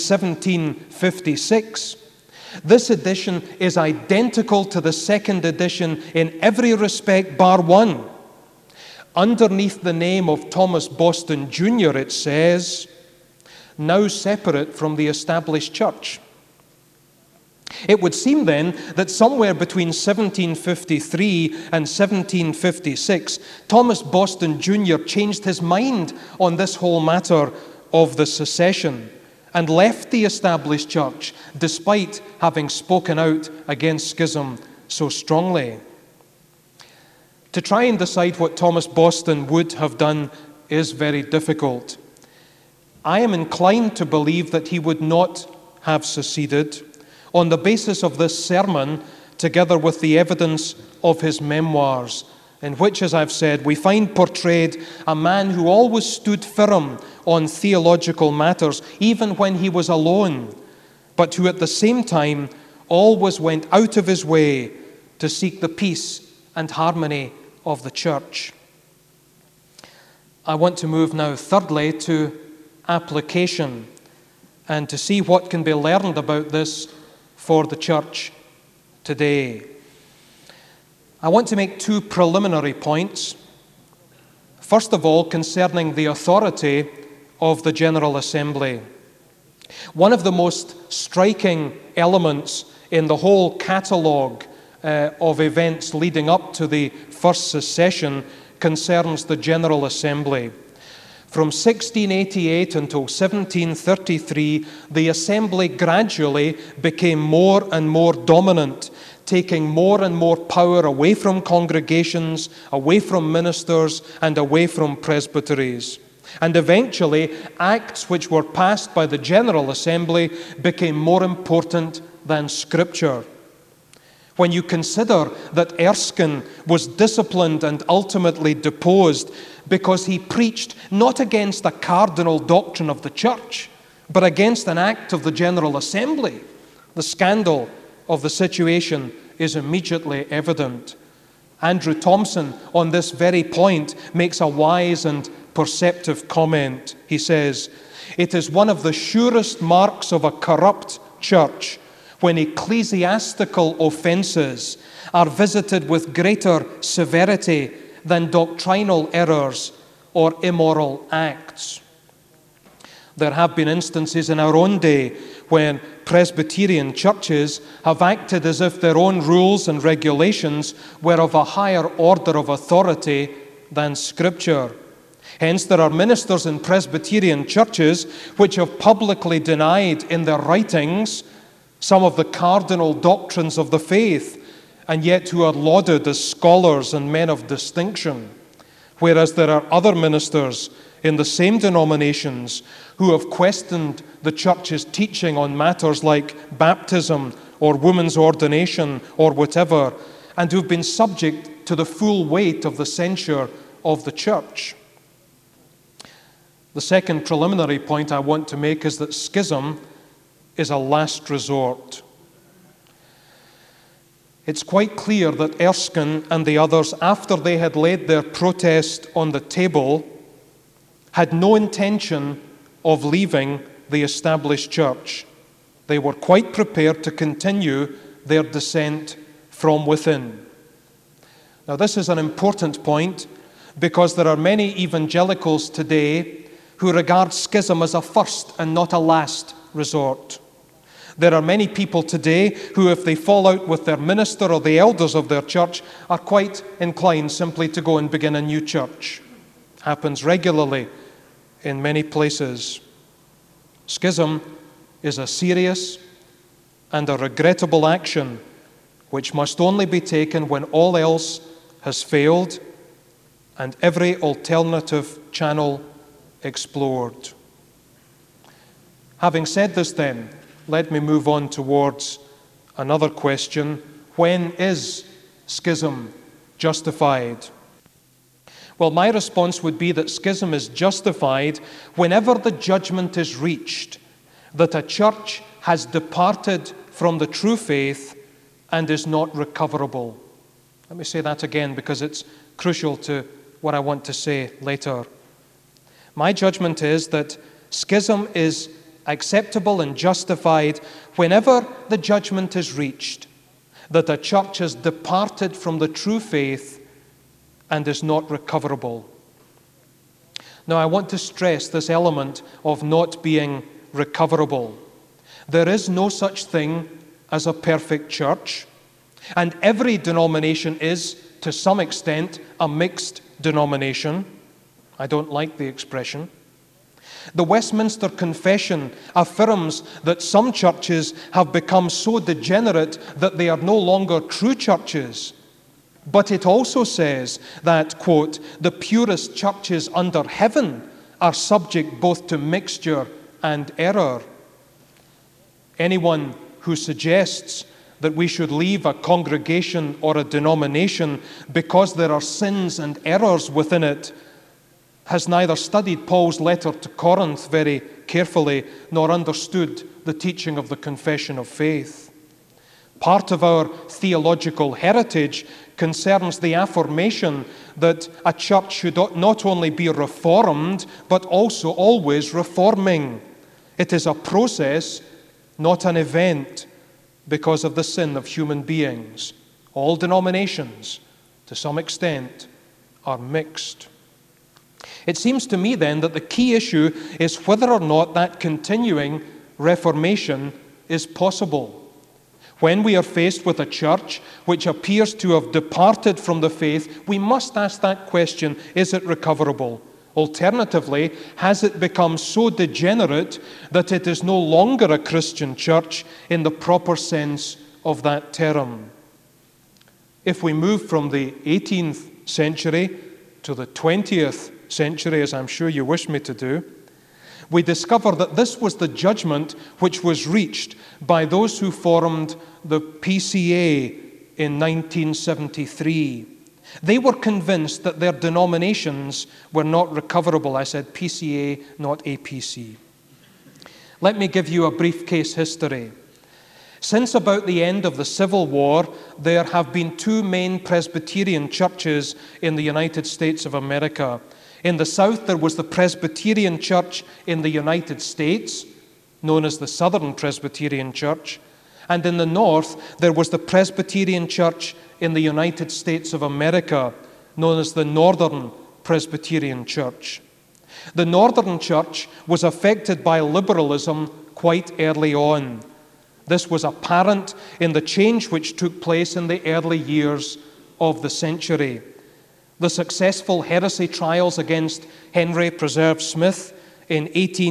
1756. This edition is identical to the second edition in every respect bar one. Underneath the name of Thomas Boston Jr., it says, "Now separate from the established church." It would seem then that somewhere between 1753 and 1756, Thomas Boston Jr. changed his mind on this whole matter of the secession and left the established church despite having spoken out against schism so strongly. To try and decide what Thomas Boston would have done is very difficult. I am inclined to believe that he would not have seceded on the basis of this sermon, together with the evidence of his memoirs, in which, as I've said, we find portrayed a man who always stood firm on theological matters, even when he was alone, but who at the same time always went out of his way to seek the peace and harmony of the church. I want to move now, thirdly, to application and to see what can be learned about this for the church today. I want to make two preliminary points. First of all, concerning the authority of the General Assembly. One of the most striking elements in the whole catalogue of events leading up to the First Secession concerns the General Assembly. From 1688 until 1733, the Assembly gradually became more and more dominant, taking more and more power away from congregations, away from ministers, and away from presbyteries. And eventually, acts which were passed by the General Assembly became more important than Scripture. When you consider that Erskine was disciplined and ultimately deposed because he preached not against a cardinal doctrine of the church, but against an act of the General Assembly, the scandal of the situation is immediately evident. Andrew Thompson, on this very point, makes a wise and perceptive comment. He says, "It is one of the surest marks of a corrupt church when ecclesiastical offences are visited with greater severity than doctrinal errors or immoral acts." There have been instances in our own day when Presbyterian churches have acted as if their own rules and regulations were of a higher order of authority than Scripture. Hence, there are ministers in Presbyterian churches which have publicly denied in their writings some of the cardinal doctrines of the faith, and yet who are lauded as scholars and men of distinction. Whereas there are other ministers in the same denominations who have questioned the church's teaching on matters like baptism or women's ordination or whatever, and who've been subject to the full weight of the censure of the church. The second preliminary point I want to make is that schism is a last resort. It's quite clear that Erskine and the others, after they had laid their protest on the table, had no intention of leaving the established church. They were quite prepared to continue their descent from within. Now, this is an important point because there are many evangelicals today who regard schism as a first and not a last resort. There are many people today who, if they fall out with their minister or the elders of their church, are quite inclined simply to go and begin a new church. Happens regularly in many places. Schism is a serious and a regrettable action which must only be taken when all else has failed and every alternative channel explored. Having said this then, let me move on towards another question. When is schism justified? Well, my response would be that schism is justified whenever the judgment is reached that a church has departed from the true faith and is not recoverable. Let me say that again because it's crucial to what I want to say later. My judgment is that schism is acceptable and justified whenever the judgment is reached that a church has departed from the true faith and is not recoverable. Now, I want to stress this element of not being recoverable. There is no such thing as a perfect church, and every denomination is, to some extent, a mixed denomination. I don't like the expression. The Westminster Confession affirms that some churches have become so degenerate that they are no longer true churches. But it also says that, quote, the purest churches under heaven are subject both to mixture and error. Anyone who suggests that we should leave a congregation or a denomination because there are sins and errors within it has neither studied Paul's letter to Corinth very carefully nor understood the teaching of the Confession of Faith. Part of our theological heritage concerns the affirmation that a church should not only be reformed, but also always reforming. It is a process, not an event, because of the sin of human beings. All denominations, to some extent, are mixed. It seems to me then that the key issue is whether or not that continuing reformation is possible. When we are faced with a church which appears to have departed from the faith, we must ask that question, is it recoverable? Alternatively, has it become so degenerate that it is no longer a Christian church in the proper sense of that term? If we move from the 18th century to the 20th century, as I'm sure you wish me to do, we discover that this was the judgment which was reached by those who formed the PCA in 1973. They were convinced that their denominations were not recoverable. I said PCA, not APC. Let me give you a brief case history. Since about the end of the Civil War, there have been two main Presbyterian churches in the United States of America. In the South, there was the Presbyterian Church in the United States, known as the Southern Presbyterian Church. And in the North, there was the Presbyterian Church in the United States of America, known as the Northern Presbyterian Church. The Northern Church was affected by liberalism quite early on. This was apparent in the change which took place in the early years of the century. The successful heresy trials against Henry Preserve Smith in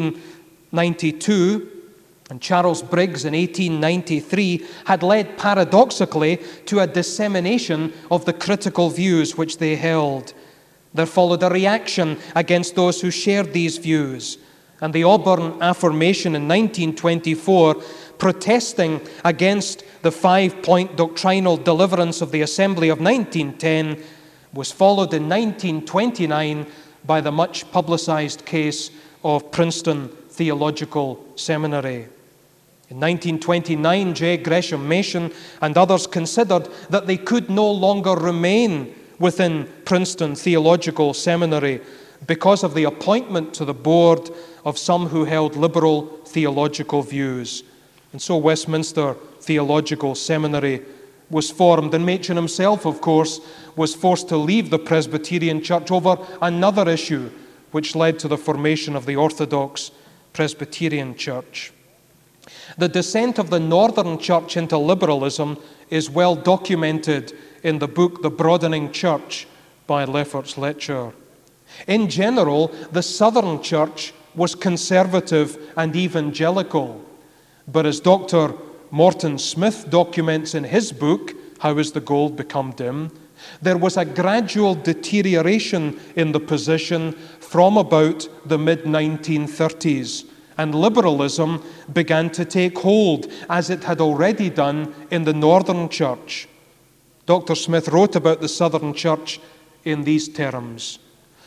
1892 and Charles Briggs in 1893 had led paradoxically to a dissemination of the critical views which they held. There followed a reaction against those who shared these views, and the Auburn Affirmation in 1924, protesting against the 5-point doctrinal deliverance of the Assembly of 1910, was followed in 1929 by the much publicized case of Princeton Theological Seminary. In 1929, J. Gresham Machen and others considered that they could no longer remain within Princeton Theological Seminary because of the appointment to the board of some who held liberal theological views. And so Westminster Theological Seminary was formed, and Machen himself, of course, was forced to leave the Presbyterian Church over another issue which led to the formation of the Orthodox Presbyterian Church. The descent of the Northern Church into liberalism is well documented in the book The Broadening Church by Lefferts Letcher. In general, the Southern Church was conservative and evangelical, but as Dr. Morton Smith documents in his book, How Is the Gold Become Dim?, there was a gradual deterioration in the position from about the mid-1930s, and liberalism began to take hold, as it had already done in the Northern Church. Dr. Smith wrote about the Southern Church in these terms: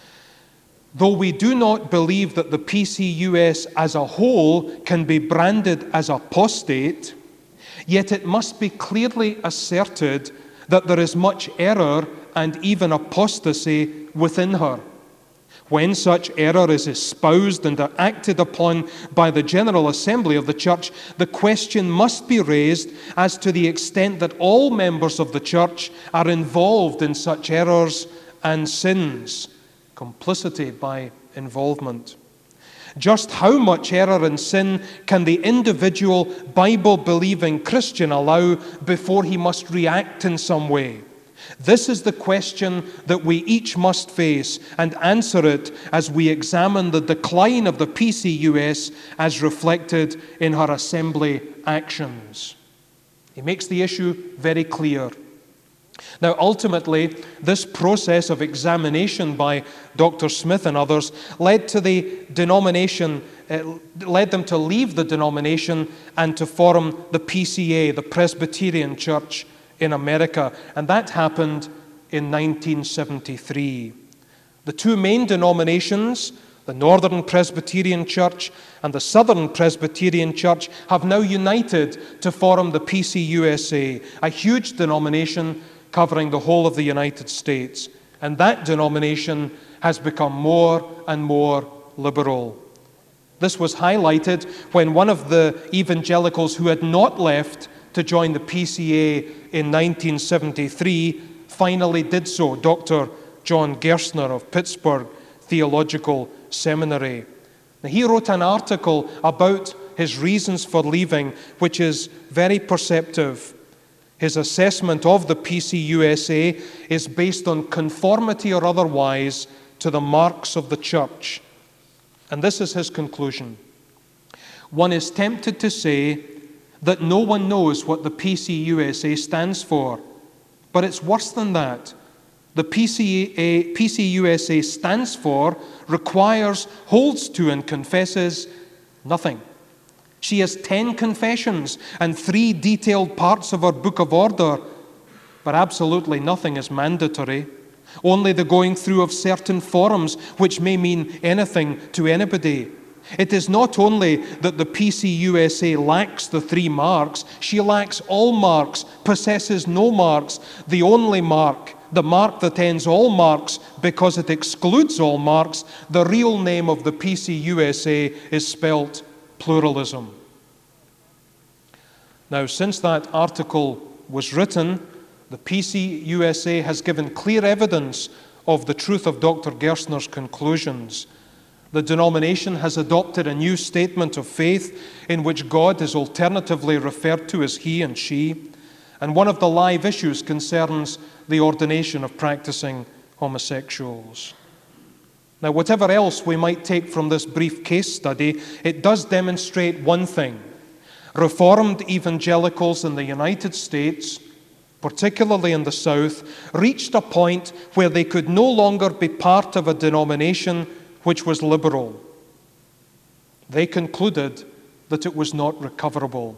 though we do not believe that the PCUS as a whole can be branded as apostate, yet it must be clearly asserted that there is much error and even apostasy within her. When such error is espoused and acted upon by the General Assembly of the Church, the question must be raised as to the extent that all members of the Church are involved in such errors and sins. Complicity by involvement. Just how much error and sin can the individual Bible-believing Christian allow before he must react in some way? This is the question that we each must face and answer it as we examine the decline of the PCUS as reflected in her assembly actions. He makes the issue very clear. Now, ultimately, this process of examination by Dr. Smith and others led them to leave the denomination and to form the PCA, the Presbyterian Church in America, and that happened in 1973. The two main denominations, the Northern Presbyterian Church and the Southern Presbyterian Church, have now united to form the PCUSA, a huge denomination covering the whole of the United States. And that denomination has become more and more liberal. This was highlighted when one of the evangelicals who had not left to join the PCA in 1973 finally did so, Dr. John Gerstner of Pittsburgh Theological Seminary. Now, he wrote an article about his reasons for leaving, which is very perceptive. His assessment of the PCUSA is based on conformity or otherwise to the marks of the church. And this is his conclusion. One is tempted to say that no one knows what the PCUSA stands for, but it's worse than that. The PCUSA stands for, requires, holds to, and confesses nothing. She has 10 confessions and 3 detailed parts of her book of order, but absolutely nothing is mandatory. Only the going through of certain forms, which may mean anything to anybody. It is not only that the PCUSA lacks the 3 marks, she lacks all marks, possesses no marks. The only mark, the mark that ends all marks because it excludes all marks, the real name of the PCUSA is spelt pluralism. Now, since that article was written, the PCUSA has given clear evidence of the truth of Dr. Gerstner's conclusions. The denomination has adopted a new statement of faith in which God is alternatively referred to as he and she, and one of the live issues concerns the ordination of practicing homosexuals. Now, whatever else we might take from this brief case study, it does demonstrate one thing. Reformed evangelicals in the United States, particularly in the South, reached a point where they could no longer be part of a denomination which was liberal. They concluded that it was not recoverable.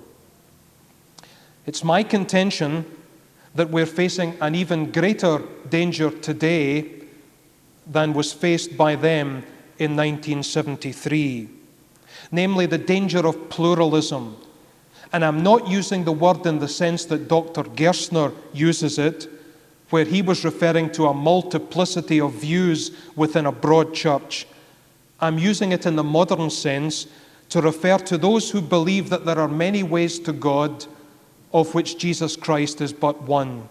It's my contention that we're facing an even greater danger today than was faced by them in 1973, namely the danger of pluralism. And I'm not using the word in the sense that Dr. Gerstner uses it, where he was referring to a multiplicity of views within a broad church. I'm using it in the modern sense to refer to those who believe that there are many ways to God, of which Jesus Christ is but one.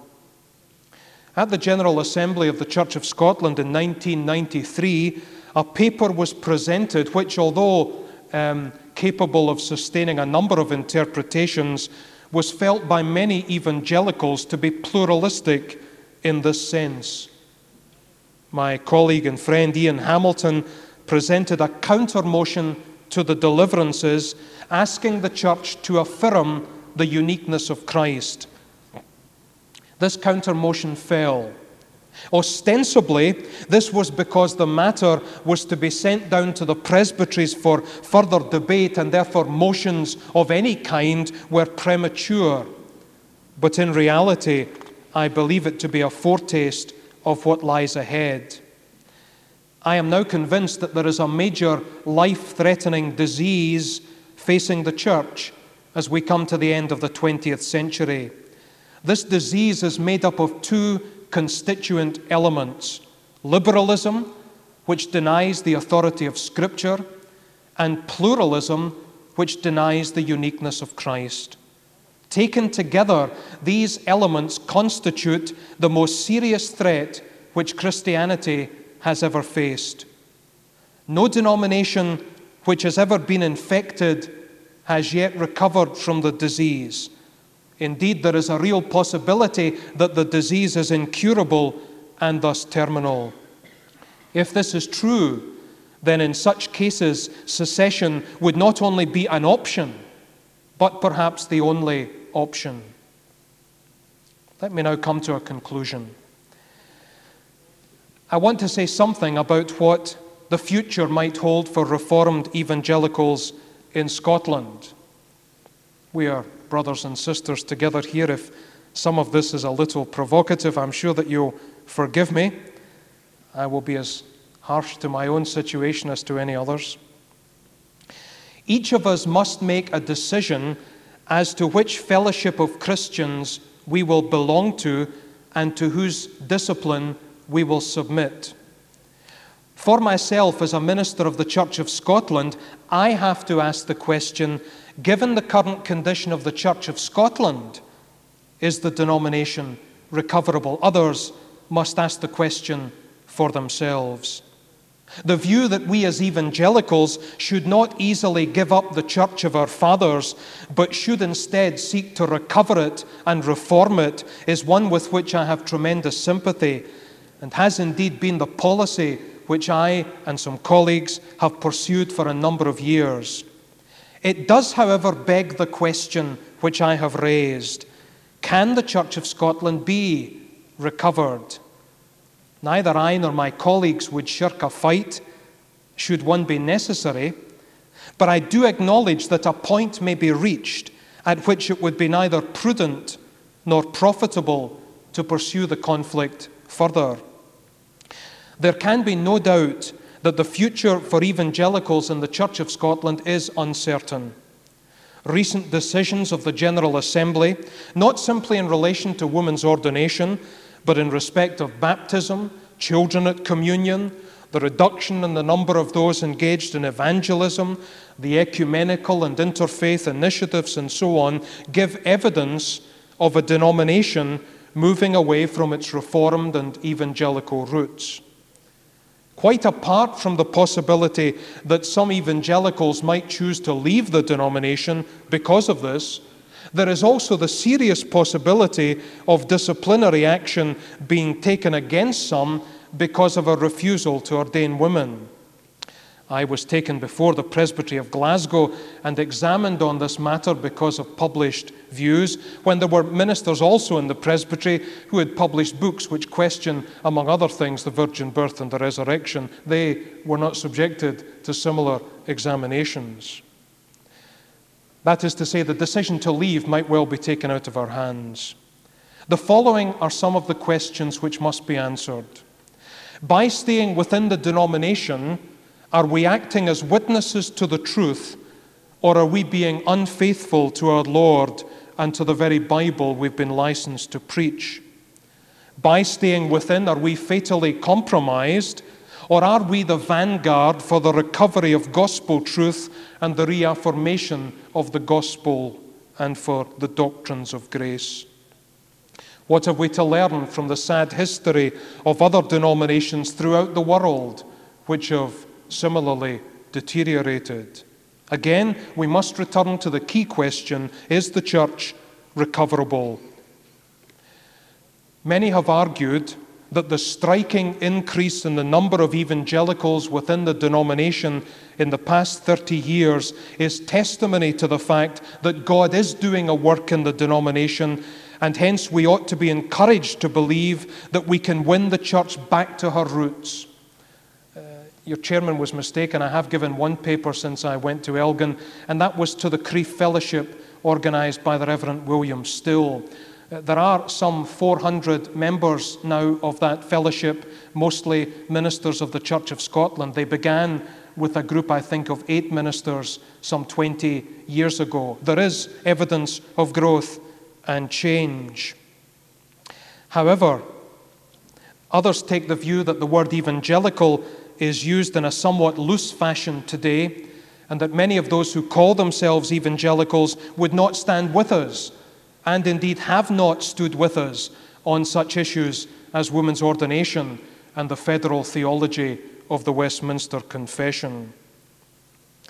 At the General Assembly of the Church of Scotland in 1993, a paper was presented which, although capable of sustaining a number of interpretations, was felt by many evangelicals to be pluralistic in this sense. My colleague and friend Ian Hamilton presented a counter-motion to the deliverances, asking the church to affirm the uniqueness of Christ. This counter-motion fell. Ostensibly, this was because the matter was to be sent down to the presbyteries for further debate, and therefore motions of any kind were premature. But in reality, I believe it to be a foretaste of what lies ahead. I am now convinced that there is a major life-threatening disease facing the church as we come to the end of the 20th century. This disease is made up of 2 constituent elements: liberalism, which denies the authority of Scripture, and pluralism, which denies the uniqueness of Christ. Taken together, these elements constitute the most serious threat which Christianity has ever faced. No denomination which has ever been infected has yet recovered from the disease. Indeed, there is a real possibility that the disease is incurable and thus terminal. If this is true, then in such cases, secession would not only be an option, but perhaps the only option. Let me now come to a conclusion. I want to say something about what the future might hold for Reformed evangelicals in Scotland. We are brothers and sisters together here. If some of this is a little provocative, I'm sure that you'll forgive me. I will be as harsh to my own situation as to any others. Each of us must make a decision as to which fellowship of Christians we will belong to and to whose discipline we will submit. For myself, as a minister of the Church of Scotland, I have to ask the question, given the current condition of the Church of Scotland, is the denomination recoverable? Others must ask the question for themselves. The view that we as evangelicals should not easily give up the Church of our fathers, but should instead seek to recover it and reform it, is one with which I have tremendous sympathy, and has indeed been the policy which I and some colleagues have pursued for a number of years. It does, however, beg the question which I have raised: can the Church of Scotland be recovered? Neither I nor my colleagues would shirk a fight, should one be necessary, but I do acknowledge that a point may be reached at which it would be neither prudent nor profitable to pursue the conflict further. There can be no doubt that the future for evangelicals in the Church of Scotland is uncertain. Recent decisions of the General Assembly, not simply in relation to women's ordination, but in respect of baptism, children at communion, the reduction in the number of those engaged in evangelism, the ecumenical and interfaith initiatives, and so on, give evidence of a denomination moving away from its Reformed and evangelical roots. Quite apart from the possibility that some evangelicals might choose to leave the denomination because of this, there is also the serious possibility of disciplinary action being taken against some because of a refusal to ordain women. I was taken before the Presbytery of Glasgow and examined on this matter because of published views, when there were ministers also in the Presbytery who had published books which question, among other things, the virgin birth and the resurrection. They were not subjected to similar examinations. That is to say, the decision to leave might well be taken out of our hands. The following are some of the questions which must be answered. By staying within the denomination, are we acting as witnesses to the truth, or are we being unfaithful to our Lord and to the very Bible we've been licensed to preach? By staying within, are we fatally compromised, or are we the vanguard for the recovery of gospel truth and the reaffirmation of the gospel and for the doctrines of grace? What have we to learn from the sad history of other denominations throughout the world which have similarly deteriorated? Again, we must return to the key question: is the church recoverable? Many have argued that the striking increase in the number of evangelicals within the denomination in the past 30 years is testimony to the fact that God is doing a work in the denomination, and hence we ought to be encouraged to believe that we can win the church back to her roots. Your chairman was mistaken. I have given one paper since I went to Elgin, and that was to the Crieff Fellowship organised by the Reverend William Still. There are some 400 members now of that fellowship, mostly ministers of the Church of Scotland. They began with a group, I think, of 8 ministers some 20 years ago. There is evidence of growth and change. However, others take the view that the word evangelical is used in a somewhat loose fashion today, and that many of those who call themselves evangelicals would not stand with us, and indeed have not stood with us, on such issues as women's ordination and the federal theology of the Westminster Confession.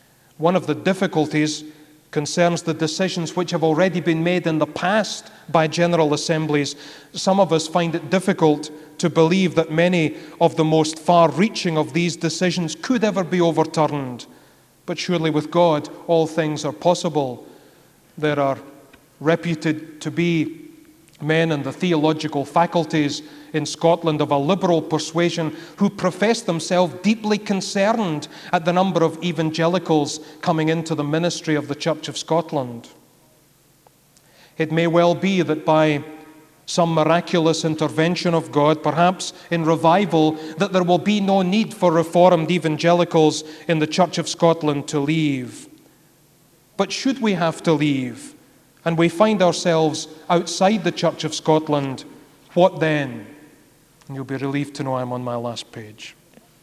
One of the difficulties concerns the decisions which have already been made in the past by General Assemblies. Some of us find it difficult to believe that many of the most far-reaching of these decisions could ever be overturned. But surely with God, all things are possible. There are reputed to be men in the theological faculties in Scotland of a liberal persuasion who profess themselves deeply concerned at the number of evangelicals coming into the ministry of the Church of Scotland. It may well be that by some miraculous intervention of God, perhaps in revival, that there will be no need for Reformed evangelicals in the Church of Scotland to leave. But should we have to leave, and we find ourselves outside the Church of Scotland, what then? And you'll be relieved to know I'm on my last page.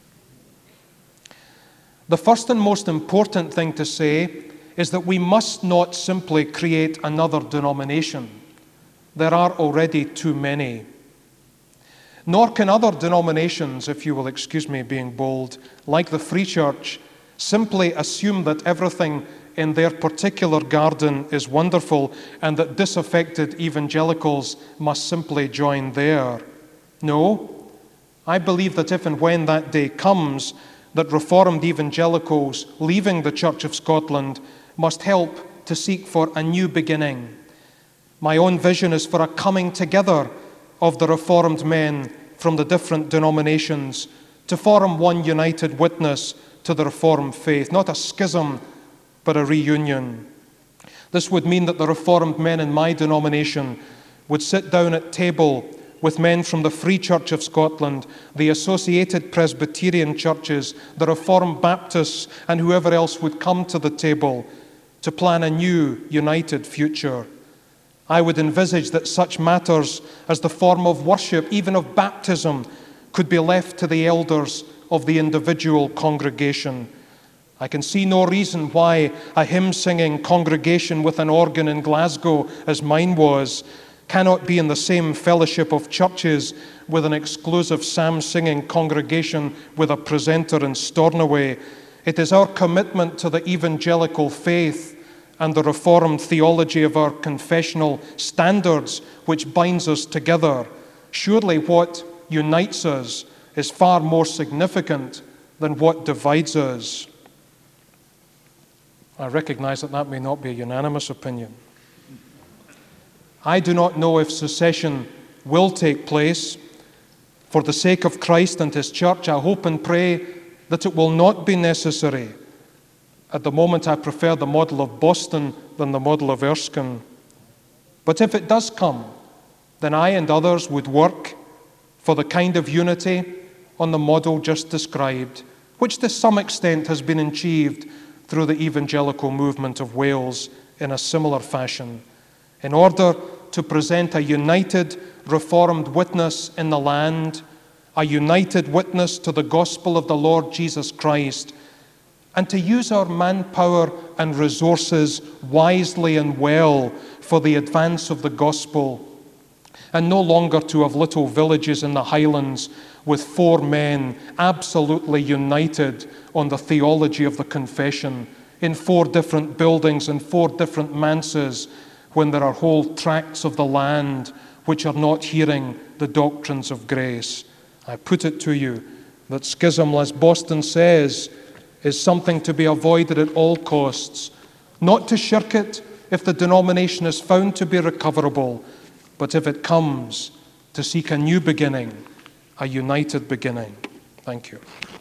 The first and most important thing to say is that we must not simply create another denomination. There are already too many. Nor can other denominations, if you will excuse me being bold, like the Free Church, simply assume that everything in their particular garden is wonderful and that disaffected evangelicals must simply join there. No, I believe that if and when that day comes, that Reformed evangelicals leaving the Church of Scotland must help to seek for a new beginning. My own vision is for a coming together of the Reformed men from the different denominations to form one united witness to the Reformed faith, not a schism, but a reunion. This would mean that the Reformed men in my denomination would sit down at table with men from the Free Church of Scotland, the Associated Presbyterian Churches, the Reformed Baptists, and whoever else would come to the table to plan a new, united future. I would envisage that such matters as the form of worship, even of baptism, could be left to the elders of the individual congregation. I can see no reason why a hymn-singing congregation with an organ in Glasgow, as mine was, cannot be in the same fellowship of churches with an exclusive psalm-singing congregation with a presenter in Stornoway. It is our commitment to the evangelical faith and the Reformed theology of our confessional standards which binds us together. Surely what unites us is far more significant than what divides us. I recognize that may not be a unanimous opinion. I do not know if secession will take place. For the sake of Christ and His church, I hope and pray that it will not be necessary. At the moment, I prefer the model of Boston than the model of Erskine. But if it does come, then I and others would work for the kind of unity on the model just described, which to some extent has been achieved through the evangelical movement of Wales in a similar fashion, in order to present a united Reformed witness in the land, a united witness to the gospel of the Lord Jesus Christ, and to use our manpower and resources wisely and well for the advance of the gospel, and no longer to have little villages in the Highlands with 4 men absolutely united on the theology of the confession in 4 different buildings and 4 different manses, when there are whole tracts of the land which are not hearing the doctrines of grace. I put it to you that schism, as Boston says, is something to be avoided at all costs, not to shirk it if the denomination is found to be recoverable, but if it comes, to seek a new beginning, a united beginning. Thank you.